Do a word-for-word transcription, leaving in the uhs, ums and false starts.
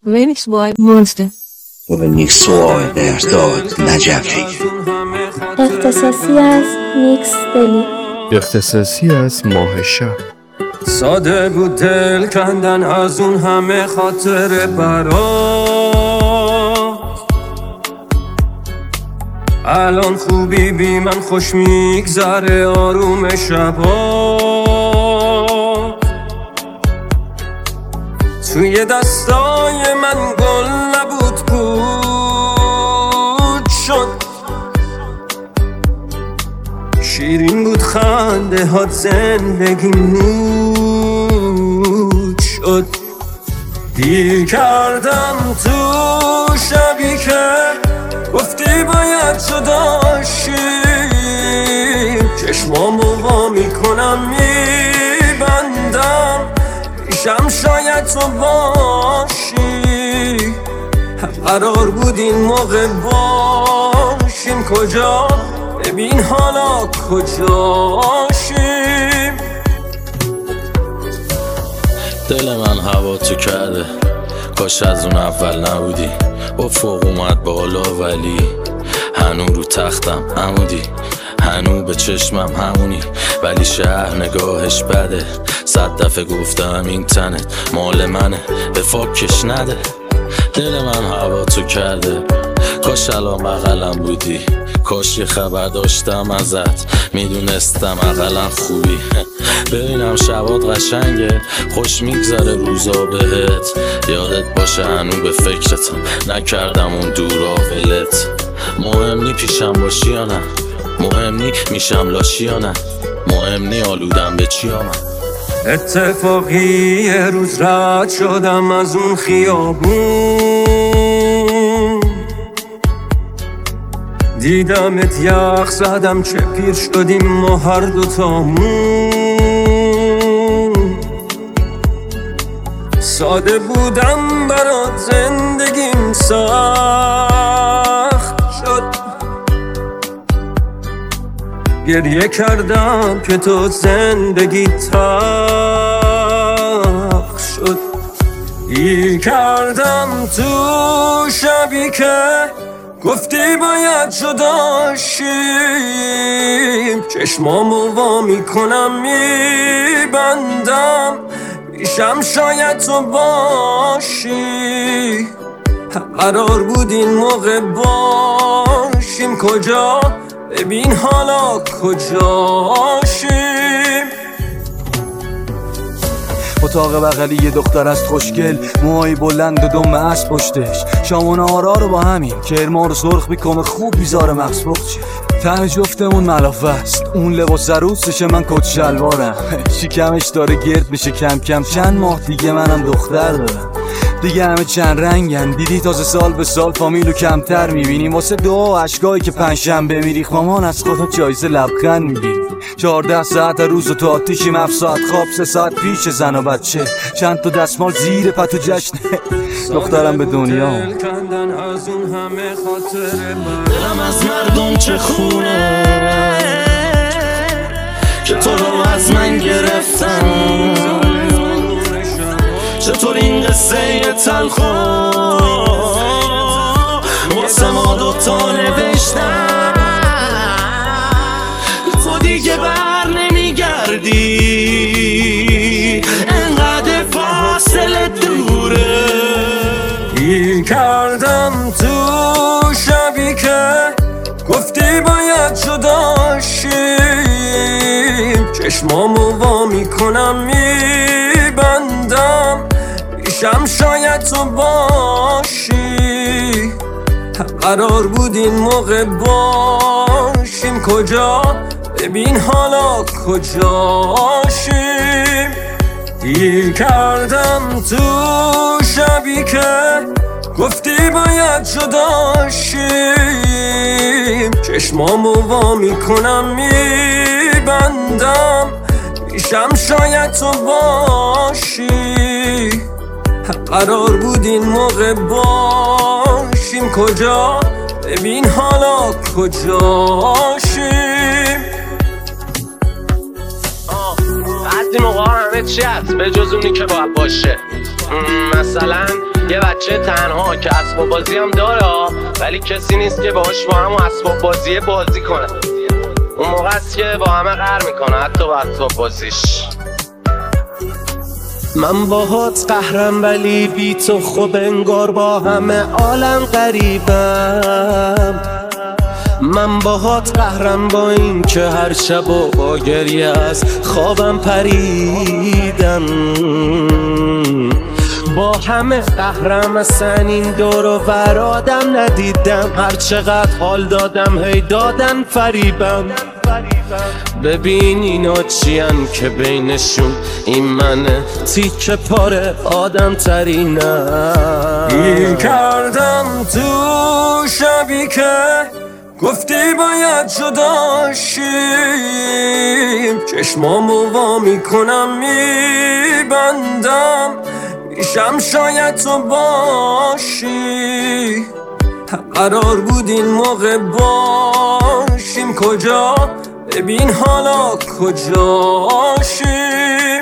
Venix boy monster. نیکس سوال بهرداد نجفی. اختصاصی از نیکس دلی. اختصاصی از ماه شب. ساده بود دل کندن از اون همه خاطر برات. الان خوبی بی من خوش میگذره آروم شبا. توی دستای من گل نبود بود شد. شیرین بود خنده هات زندگی نود شد. دیر کردم تو شبی که گفتی باید جداشیم. چشمامو وا میکنم میبندم پیشم شاید تو باشی. قرار بود این موقع باشیم کجا؟ ببین حالا کجاشیم. دل من هوا تو کرده کاش از اون اول نبودی. افق اومد بالا ولی هنو رو تختم عمودی. هنو به چشمم همونی ولی شهر نگاهش بده. صد دفعه گفتم این تنت مال منه به فاکش نده. دل من هوا تو کرده کاش الان بغلم بودی. کاش یه خبر داشتم ازت میدونستم اقلا خوبی. ببینم شبات قشنگه خوش میگذره روزا بهت. یادت باشه هنو به فکرتم نکردم اون دورا ولت. مهم نی پیشم باشی یا نه، مهم نی میشم لاشی یا نه، مهم نی آلودم به چی آمد. اتفاقی یه روز رد شدم از اون خیابون. دیدمت یخ زدم چه پیر شدیم ما هر دوتامون. ساده بودم برات زندگیم سخت شد. گریه کردم که تو زندگی تلخ شد. گیر کردم تو شبی که گفتی باید جداشیم. چشمامو وا میکنم میبندم پیشم شاید تو باشی. قرار بود این موقع باشیم کجا؟ ببین حالا کجاشیم. اتاق بغلی یه دختر است خوشگل، موهای بلند و دم اسب پشتش. شام و نهارا رو با همین کرما رو سرخ میکنه خوب میذاره مغز پخشه. تن جفتمون ملافه است، اون لباس عروسشه من کت شلوارم. شکمش داره گرد میشه کم کم. چند ماه دیگه منم دختر دارم دیگه. همه چند رنگن دیدی تازه سال به سال فامیلو کمتر میبینیم. واسه دعا و عشقایی که پنجشنبه میریخ مامان از خدا جایزه لبخند میگیری. چهارده ساعت روز تو آتیشیم، هفت ساعت خواب، سه ساعت پیش زن و بچه. چند تا دستمال زیر پتو جشنه دخترم به دنیا. دلم از مردم چه خونه که تو رو از من گرفتم. چطور این قصه تلخو واسه ما دوتا نوشتم. تو دیگه بر نمیگردی انقدر فاصله دوره. گیر کردم تو شبی که گفتی باید جداشیم. چشمامو وا میکنم میبندم پیشم شاید تو باشی. قرار بود این موقع باشیم کجا؟ ببین حالا کجاشیم. دیر کردم تو شبی که گفتی باید جداشیم. چشمامو وا میکنم میبندم پیشم شاید تو باشی. قرار بود این موقع باشیم کجا؟ ببین حالا کجاشیم. بعضی موقع همه چی هست به جز اونی که باید باشه. مثلا یه بچه تنها که اسباب بازی هم داره، ولی کسی نیست که باهاش با هم اسباب بازی بازی کنه. اون موقع است که با همه قهر میکنه، حتی با اسباب بازیش. من باهات قهرم ولی بی تو خوب انگار با همه عالم غریبم. من باهات قهرم با این که هر شب و با گریه از خوابم پریدم. با همه قهرم اصلا این دور و بر آدم ندیدم. هر چقدر حال دادم هی دادن فریبم. ببین اینا چیان که بینشون این منه تیکه پاره آدم ترینم. گیر کردم تو شبی که گفتی باید جدا شیم. چشمامو وا میکنم میبندم، پیشم شاید تو باشی. قرار بود این موقع باشیم، کجا؟ ببین حالا کجاشی.